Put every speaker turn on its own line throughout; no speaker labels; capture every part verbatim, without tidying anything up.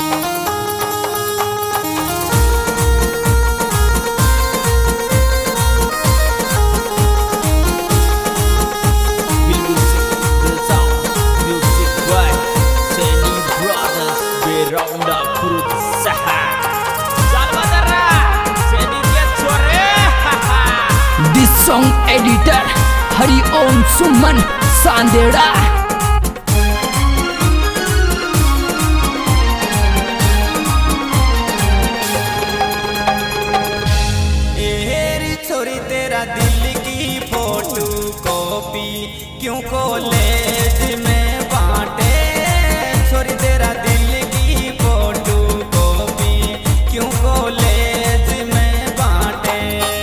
Song editor Hari Om Suman Sandera.
एरी छोरी तेरा दिल की फोटो कॉपी क्यों कॉलेज में बांटे, छोरी तेरा दिल की फोटो कॉपी क्यों कॉलेज में बांटे।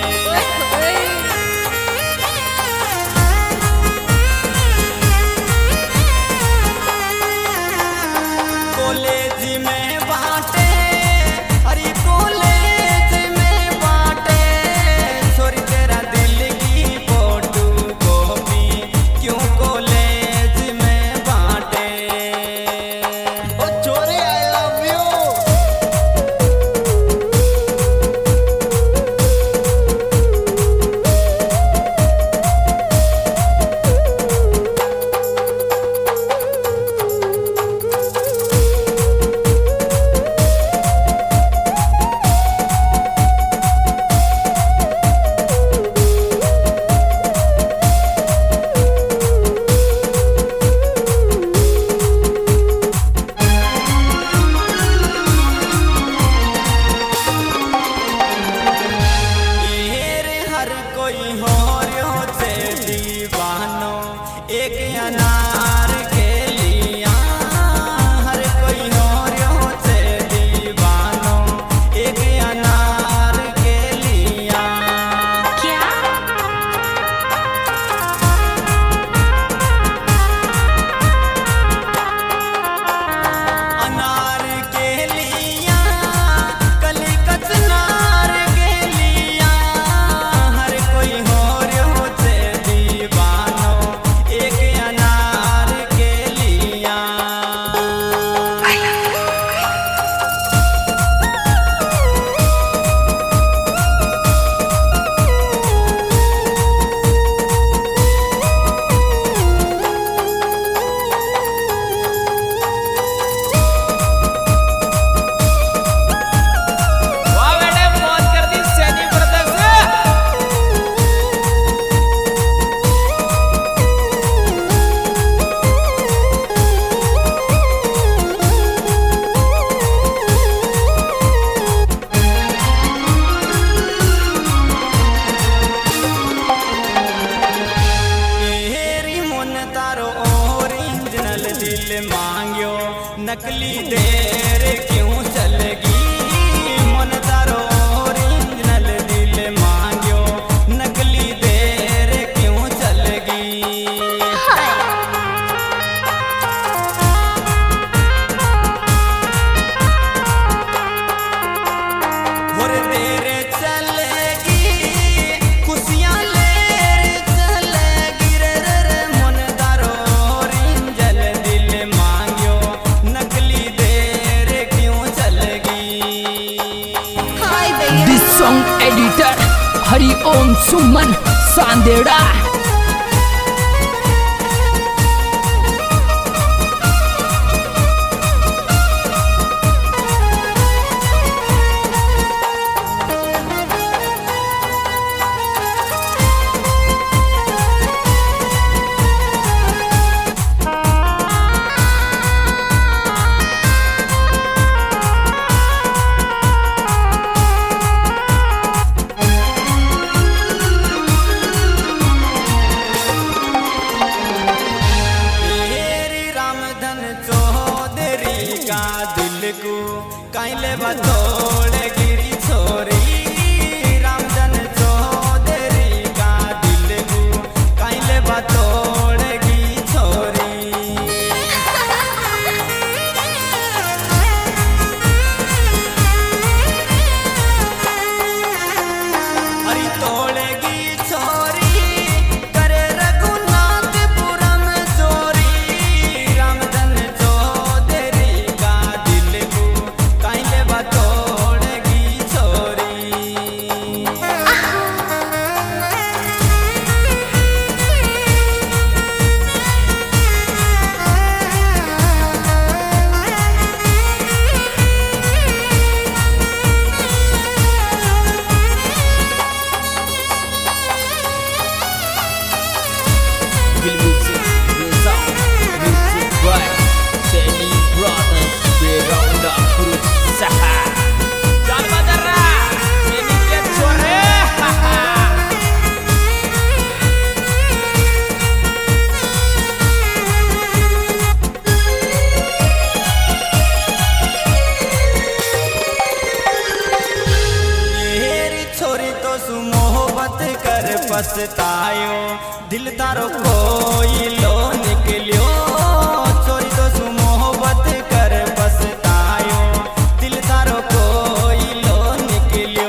कॉलेज में बांटे, अरे कॉलेज में बांटे, छोरी तेरा दिल की फोटो कॉपी क्यों कॉलेज में बांटे। ओ छोरी आई लव यू। एक अनार के लिया हर कोई हो रहो से दीवानो, एक अनार के लिया।
क्या
अनार के लिया कली कचनार के लिया, हर कोई हो रहो से दीवानो, एक अनार के लिया।
वाह बेटे मौज कर दी सैनी ब्रदर्स।
एरी मन तारो ओरिजिनल दिल मांग्यो, नकली देर क्यों चलगी। मन तारो ओरिजिनल दिल मांग्यो, नकली देर क्यों चलगी। और देर चलेगी खुशियाँ लेर चलेगी रे रे रे। मन तारो ओरिजिनल दिल मांग्यो, नकली देर क्यों चलेगी।
This song editor Hari Om Suman Sandera.
मेरी रामधन चौधरी का दिल को काइले बतोड़ गिरी छोरी। रामधन चौधरी का दिल को काइले बतोड़ गिरी छोरी। अरे तोड़ेगी छोरी करे रघुनाथपुरम चोरी। रामधन चौधरी का दिल को पछतायो दिल तारो कोई लो निकलियो चोरी तो सु मोहब्बत कर पछतायो दिल तारो कोई लो निकलियो।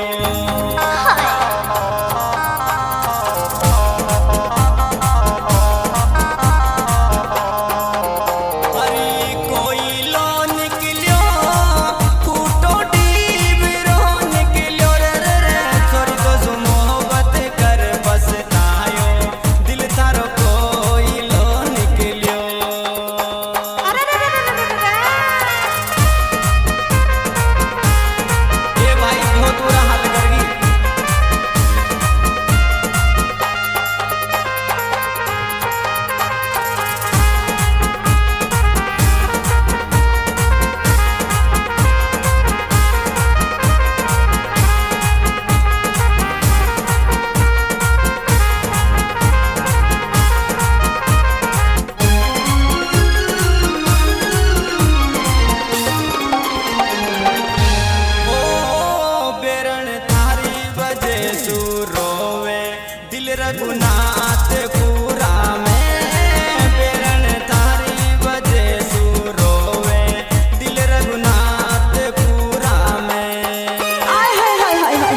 रघुनाथ पूरा में बेरन तारी बजे सुरोवे दिल रघुनाथ पूरा में।
आय हाय हाय हाय हाय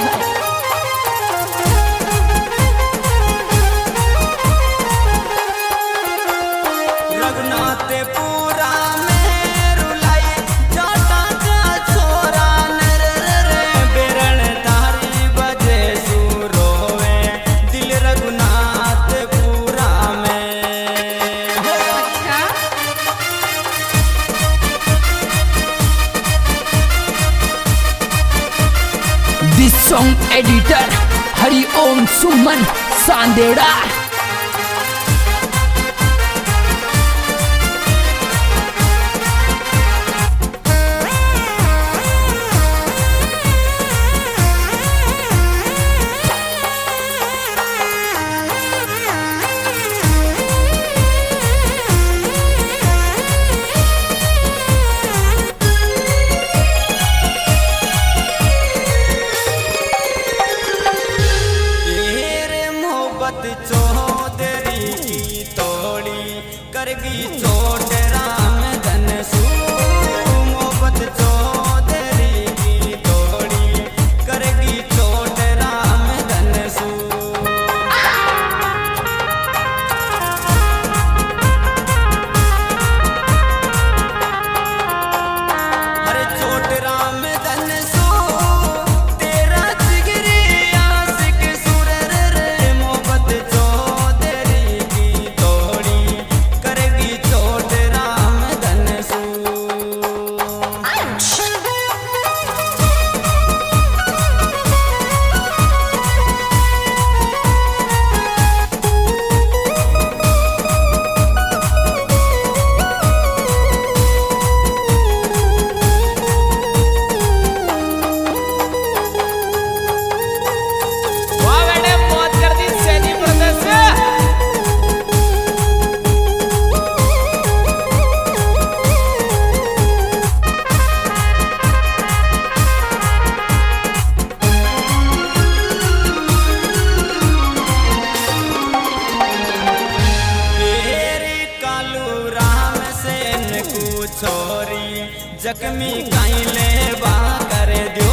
रघुनाथ पूरा में रुलाई जाता जा छोरा नर रे बेरन तारी बजे सुरोवे दिल रघुनाथ पूरा में।
This song editor Hari Om Suman Sandera.
चौधरी की तोड़ी करगी चोट राम धन सू मोहब्बत चौधरी की तोड़ी करगी चोट राम धन सू। अरे चोट राम धन सू तेरा जिगरी आशिक सुरर रे मोहब्बत चौधरी की तोड़ी करगी चोट राम धन सू।
वाह बेटे मौत कर दी सैनी ब्रदर्स।
तेरी कालू राम सेन को छोरी जख्मी काइले बा कर दियो